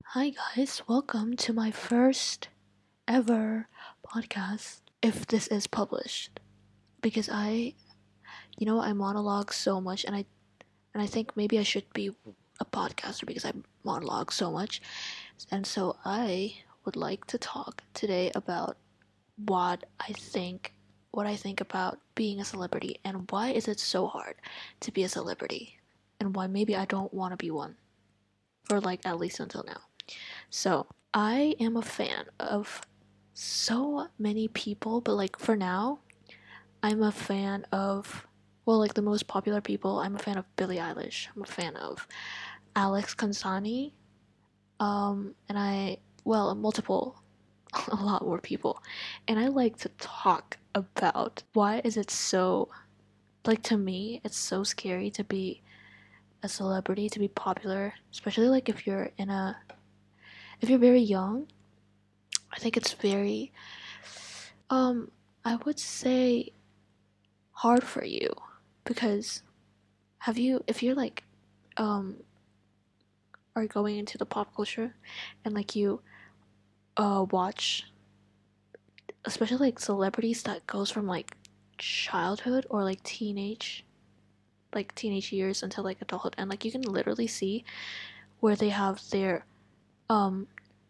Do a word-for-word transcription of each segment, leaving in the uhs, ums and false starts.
Hi, guys, welcome to my first ever podcast. If this is published, because I, you know, I monologue so much, and I and I think maybe I should be a podcaster because I monologue so much, and so I would like to talk today about what I think, what I think about being a celebrity, and why is it so hard to be a celebrity, and why maybe I don't want to be one, for like at least until now. So, I am a fan of so many people, but like for now, I'm a fan of, well, like the most popular people. I'm a fan of Billie Eilish. I'm a fan of Alex Consani. Um, and I, well, multiple, a lot more people. And I like to talk about why is it so, like to me, it's so scary to be a celebrity, to be popular, especially like if you're in a, if you're very young. I think it's very, um, I would say hard for you because have you, if you're like, um, are going into the pop culture and like you, uh, watch, especially like celebrities that goes from like childhood or like teenage, like teenage years until like adulthood, and like you can literally see where they have their, um,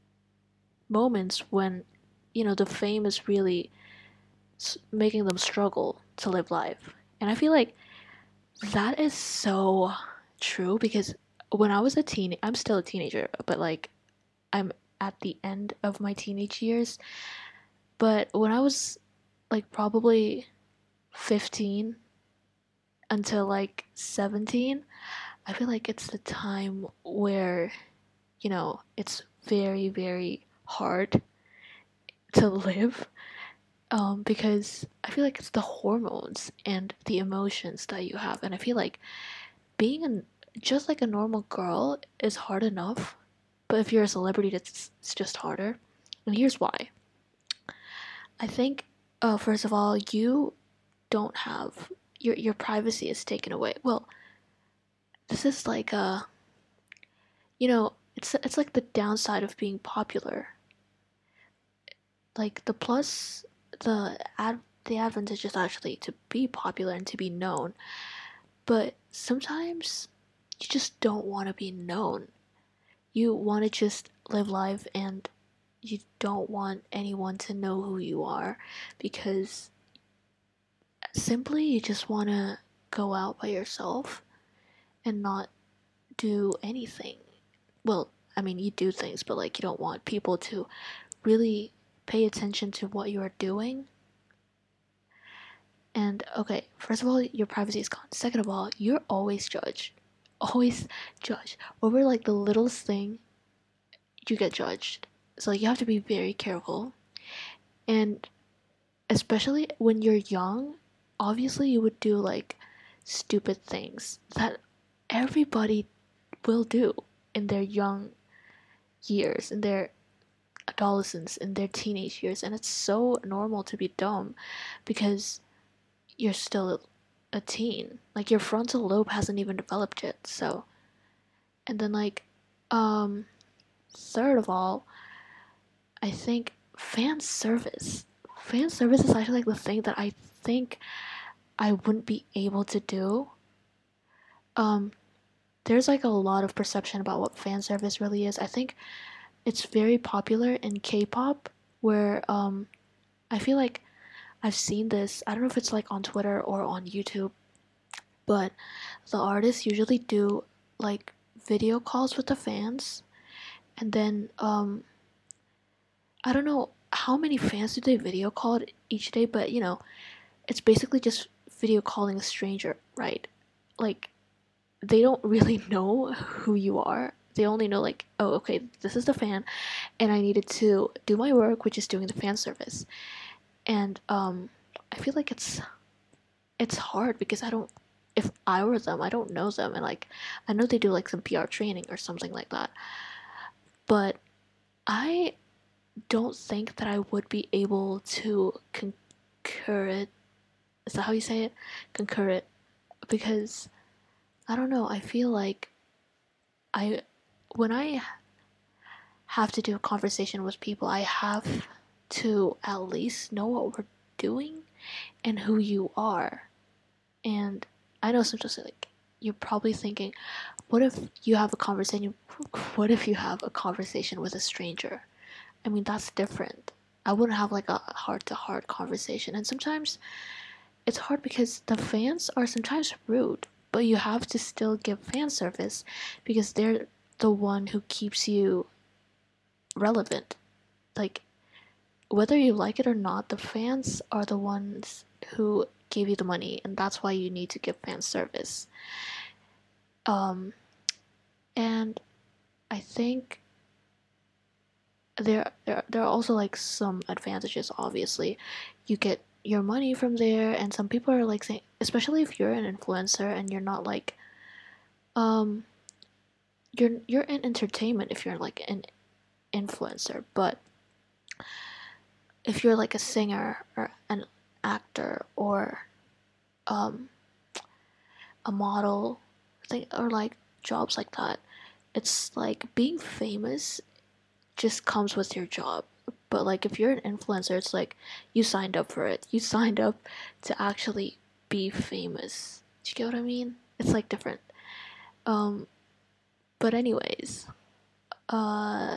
moments when, you know, the fame is really making them struggle to live life. And I feel like that is so true because when I was a teen, I'm still a teenager, but like I'm at the end of my teenage years. But when I was like probably fifteen until like seventeen, I feel like it's the time where, you know, it's very, very hard to live, um, because I feel like it's the hormones and the emotions that you have. And I feel like being an just like a normal girl is hard enough, but if you're a celebrity, it's, it's just harder. And here's why. I think, uh, first of all, you don't have your your privacy is taken away. Well, this is like a, you know, it's it's like the downside of being popular. Like the plus, the ad the advantage is actually to be popular and to be known, but sometimes you just don't want to be known. You want to just live life and you don't want anyone to know who you are because simply you just want to go out by yourself and not do anything. Well, I mean, you do things, but like you don't want people to really pay attention to what you are doing. And okay, first of all, your privacy is gone. Second of all, you're always judged. Always judged. Over like the littlest thing, you get judged. So like, you have to be very careful. And especially when you're young, obviously you would do like stupid things that everybody will do in their young years, in their adolescence, in their teenage years. And it's so normal to be dumb because you're still a teen. Like your frontal lobe hasn't even developed yet. So, and then like, um, third of all, I think fan service. Fan service is actually like the thing that I think I wouldn't be able to do. Um, there's like a lot of perception about what fan service really is. I think it's very popular in K-pop, where um, I feel like I've seen this. I don't know if it's like on Twitter or on YouTube, but the artists usually do like video calls with the fans, and then um, I don't know how many fans do they video call each day, but you know, it's basically just video calling a stranger, right? Like they don't really know who you are. They only know like, oh, okay, this is the fan, and I needed to do my work, which is doing the fan service. And um, I feel like it's it's hard because I don't. If I were them, I don't know them, and like I know they do like some P R training or something like that, but I don't think that I would be able to concur it. Is that how you say it? Concur it, because I don't know. I feel like I when I have to do a conversation with people, I have to at least know what we're doing and who you are. And I know sometimes like you're probably thinking, what if you have a conversation? What if you have a conversation with a stranger? I mean, that's different. I wouldn't have like a heart to heart conversation. And sometimes it's hard because the fans are sometimes rude, but you have to still give fan service because they're the one who keeps you relevant. Like, whether you like it or not, the fans are the ones who give you the money, and that's why you need to give fan service. Um, and I think there, there there are also like some advantages. Obviously, you get your money from there, and some people are like saying, especially if you're an influencer and you're not like, um, you're you're in entertainment if you're like an influencer, but if you're like a singer or an actor or um a model thing or like jobs like that, it's like being famous just comes with your job. But like if you're an influencer, it's like you signed up for it. You signed up to actually be famous. Do you get what I mean? It's like different. Um but anyways, uh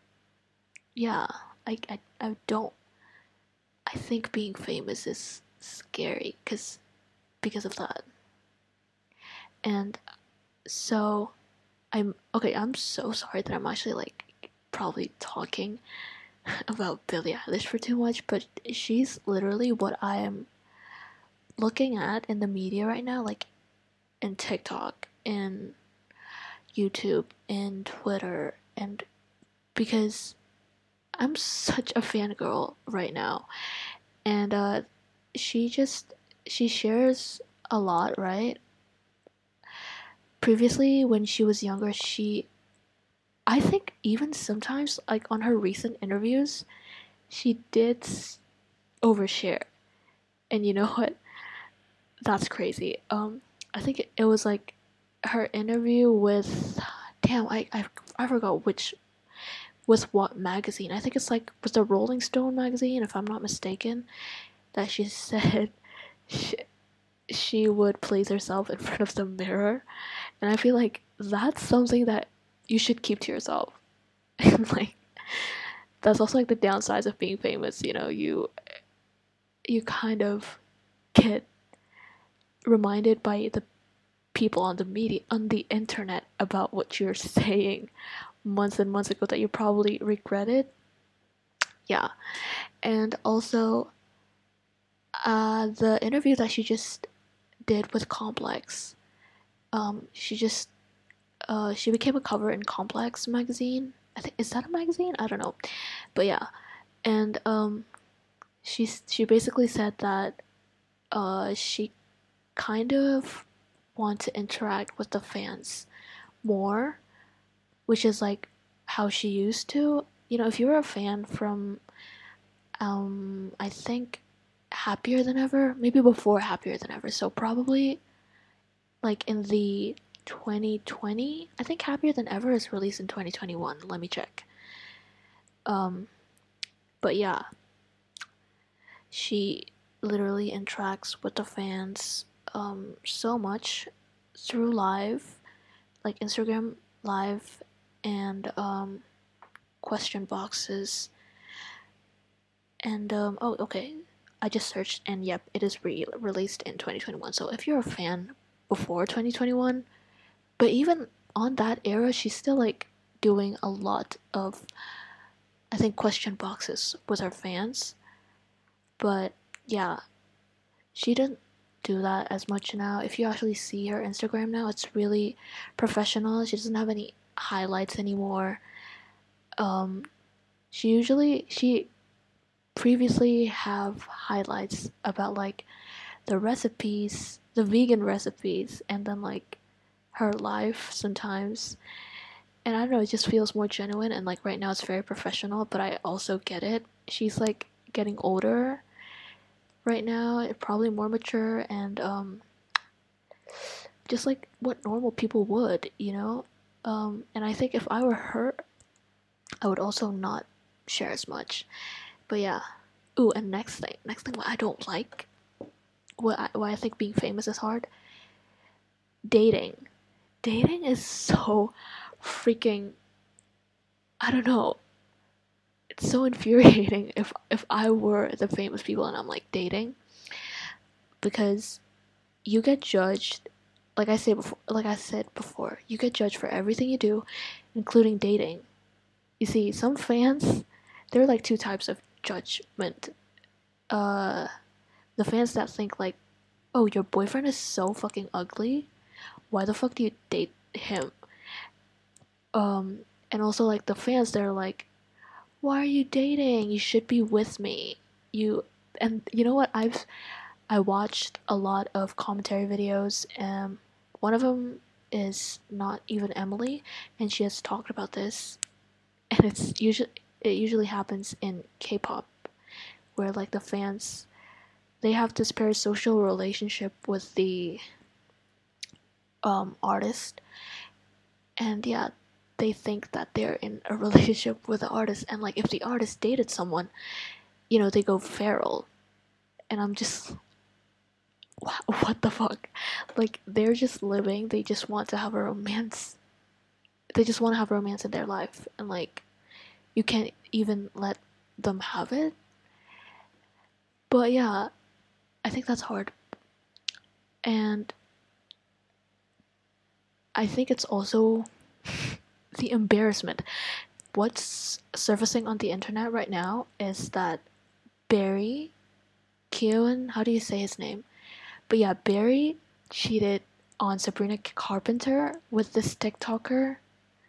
yeah, I I, I don't I think being famous is scary cuz because of that. And so I'm okay, I'm so sorry that I'm actually like probably talking about Billie Eilish for too much, but she's literally what I am looking at in the media right now, like in TikTok, in YouTube, in Twitter, and because I'm such a fangirl right now. And uh she just she shares a lot, right? Previously when she was younger, she I think even sometimes like on her recent interviews, she did overshare. And you know what? That's crazy. Um, I think it was like her interview with, damn, I I, I forgot which with what magazine. I think it's like was the Rolling Stone magazine, if I'm not mistaken. That she said she, she would place herself in front of the mirror, and I feel like that's something that you should keep to yourself. And like that's also like the downsides of being famous. You know, you you kind of get reminded by the people on the media on the internet about what you're saying months and months ago that you probably regretted. Yeah. And also uh the interview that she just did with Complex, um she just uh she became a cover in Complex magazine. I think is that a magazine? I don't know. But yeah. And um she she basically said that uh she kind of want to interact with the fans more, which is like how she used to. You know, if you were a fan from, um, I think Happier Than Ever, maybe before Happier Than Ever, so probably like in the twenty twenty, I think Happier Than Ever is released in twenty twenty-one. Let me check. Um, but yeah, she literally interacts with the fans um, so much through live, like Instagram live and um, question boxes. And um, oh, okay, I just searched, and yep, it is re- released in twenty twenty-one. So if you're a fan before twenty twenty-one, but even on that era, she's still like doing a lot of, I think, question boxes with her fans. But yeah, she didn't do that as much now. If you actually see her Instagram now, it's really professional. She doesn't have any highlights anymore. Um, she usually she previously have highlights about like the recipes, the vegan recipes, and then like her life sometimes. And I don't know, it just feels more genuine. And like right now, it's very professional, but I also get it. She's like getting older right now, probably more mature, and um, just like what normal people would, you know. Um, and I think if I were her, I would also not share as much. But yeah. Ooh, and next thing, next thing what I don't like, what I, why I think being famous is hard. Dating. Dating is so freaking. I don't know. It's so infuriating if if I were the famous people and I'm like dating, because you get judged. Like I say before, like I said before, you get judged for everything you do, including dating. You see, some fans, there are like two types of judgment. Uh, the fans that think like, oh, your boyfriend is so fucking ugly. Why the fuck do you date him? Um, and also like the fans that are like, why are you dating? You should be with me. You and you know what? I've I watched a lot of commentary videos. Um, one of them is not even Emily, and she has talked about this. And it's usually it usually happens in K-pop, where like the fans they have this parasocial relationship with the um, artist, and yeah, they think that they're in a relationship with the artist, and like if the artist dated someone, you know, they go feral, and I'm just what the fuck? Like they're just living. They just want to have a romance. They just want to have romance in their life, and like you can't even let them have it. But yeah, I think that's hard, and I think it's also the embarrassment. What's surfacing on the internet right now is that Barry Keown, how do you say his name? But yeah, Barry cheated on Sabrina Carpenter with this TikToker,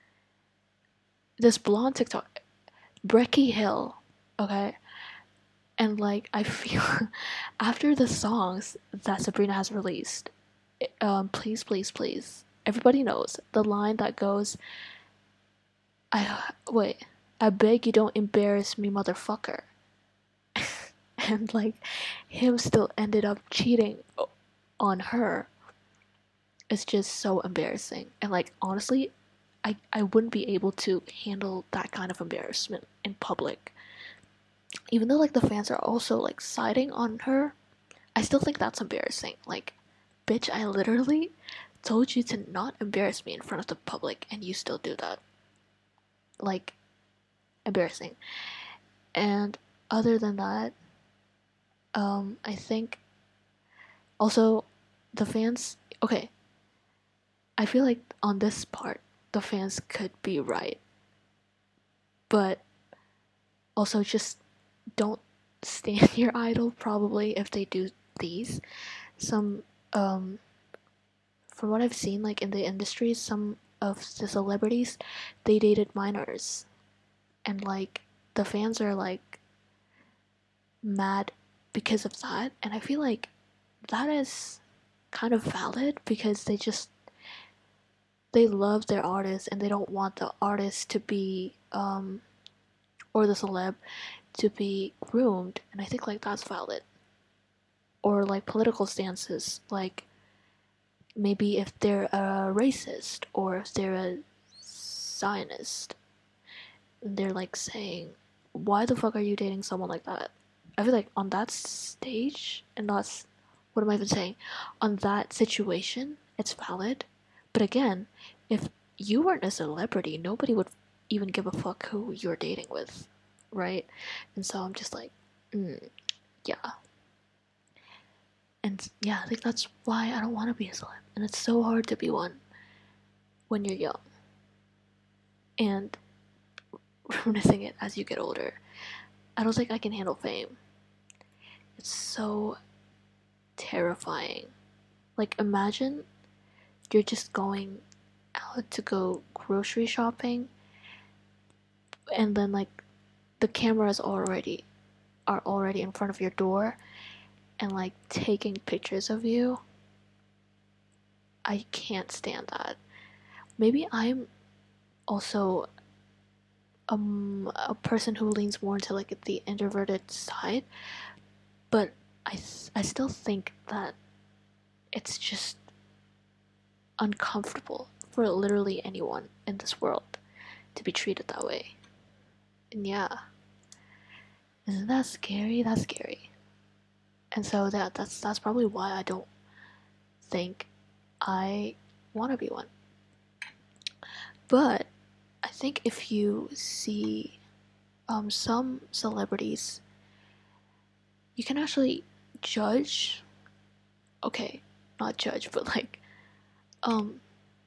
this blonde TikTok, Brecky Hill. Okay, and like I feel after the songs that Sabrina has released, um, please, please, please, everybody knows the line that goes, "I wait, I beg you don't embarrass me, motherfucker." And like him still ended up cheating on her. It's just so embarrassing. And like honestly, I I wouldn't be able to handle that kind of embarrassment in public. Even though like the fans are also like siding on her, I still think that's embarrassing. Like, bitch, I literally told you to not embarrass me in front of the public and you still do that. Like, embarrassing. And other than that, um, I think also the fans. Okay, I feel like on this part, the fans could be right, but also just don't stand your idol. Probably if they do these, some um, from what I've seen, like in the industry, some of the celebrities they dated minors, and like the fans are like mad because of that, and I feel like that is kind of valid because they just they love their artist and they don't want the artist to be um or the celeb to be groomed, and I think like that's valid. Or like political stances, like maybe if they're a racist or if they're a Zionist, and they're like saying, "Why the fuck are you dating someone like that?" I feel like on that stage, and that's what am I even saying? On that situation, it's valid. But again, if you weren't a celebrity, nobody would even give a fuck who you're dating with, right? And so I'm just like, mm, yeah. And yeah, I think that's why I don't want to be a celeb. And it's so hard to be one when you're young and reminiscing it as you get older. I don't think I can handle fame. It's so terrifying. Like, imagine you're just going out to go grocery shopping, and then like the cameras already are already in front of your door and like taking pictures of you. I can't stand that. Maybe I'm also um a person who leans more into like the introverted side, but I I still think that it's just uncomfortable for literally anyone in this world to be treated that way. And yeah, isn't that scary? That's scary. And so that that's that's probably why I don't think I want to be one. But I think if you see um, some celebrities, you can actually judge. Okay, not judge, but like, um,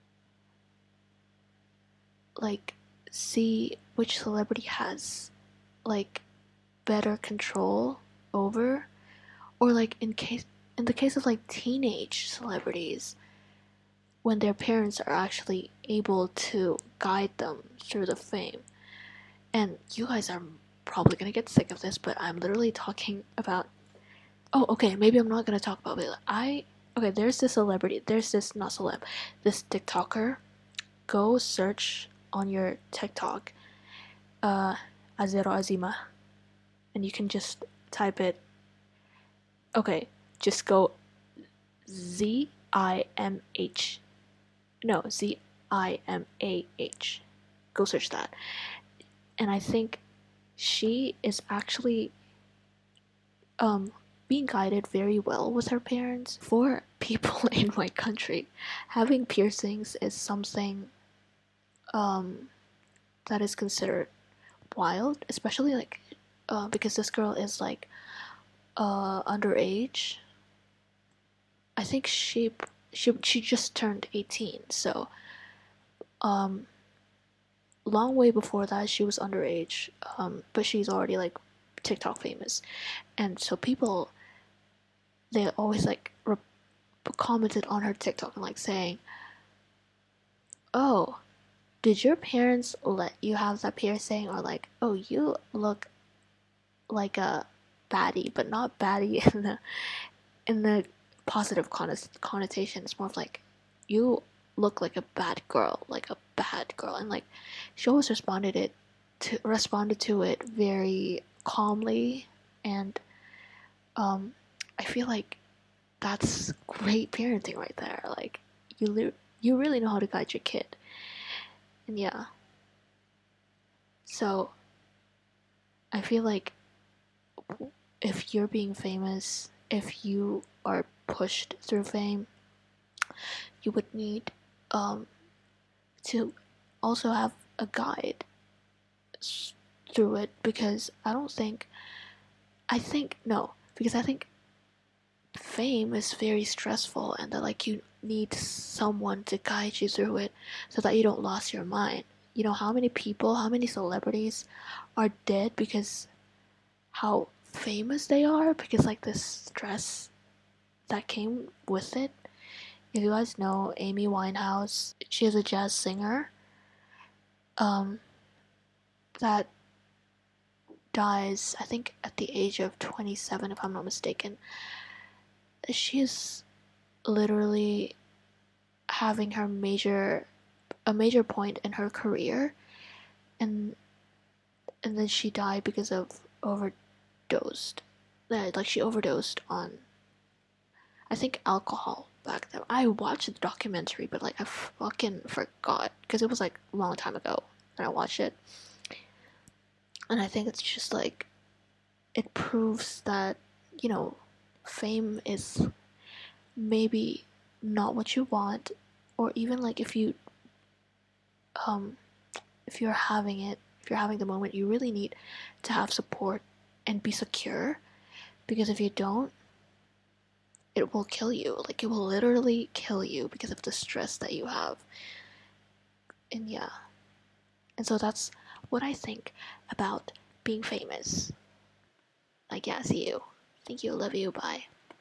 like see which celebrity has like better control over, or like in case in the case of like teenage celebrities, when their parents are actually able to guide them through the fame. And you guys are probably gonna get sick of this, but I'm literally talking about. Oh, okay, maybe I'm not gonna talk about it. I okay. There's this celebrity. There's this not celeb. This TikToker. Go search on your TikTok, uh, Azero Azima, and you can just type it. Okay, just go Z I M H. No, Z I M A H. Go search that. And I think she is actually um being guided very well with her parents. For people in my country, having piercings is something um that is considered wild, especially like uh, because this girl is like uh underage. I think she she she just turned eighteen, so um long way before that she was underage, um but she's already like TikTok famous. And so people, they always like re- commented on her TikTok and like saying, "Oh, did your parents let you have that piercing?" Or like, "Oh, you look like a baddie," but not baddie in the in the positive connotation. It's more of like, "You look like a bad girl, like a bad girl," and like she always responded it to responded to it very calmly. And um, I feel like that's great parenting right there. Like you li- you really know how to guide your kid. And yeah, so I feel like if you're being famous, if you are pushed through fame, you would need um, to also have a guide through it, because I don't think I think no because I think fame is very stressful, and that like you need someone to guide you through it so that you don't lose your mind. You know how many people, how many celebrities are dead because how famous they are, because like the stress that came with it. If you guys know Amy Winehouse, she is a jazz singer um, that dies, I think, at the age of twenty-seven, if I'm not mistaken. She is literally having her major a major point in her career, and and then she died because of overdosed. Like she overdosed on, I think, alcohol back then. I watched the documentary, but like I fucking forgot because it was like a long time ago when I watched it. And I think it's just like it proves that, you know, fame is maybe not what you want, or even like if you um if you're having it, if you're having the moment, you really need to have support and be secure, because if you don't, it will kill you. Like it will literally kill you because of the stress that you have. And yeah. And so that's what I think about being famous. Like yeah, see you. Thank you, love you, bye.